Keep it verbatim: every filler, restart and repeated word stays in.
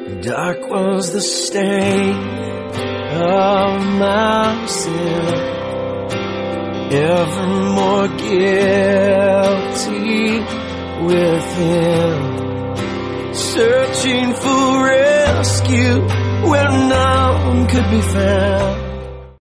Dark was the stain of my sin, ever more guilty within, searching for rescue where none could be found.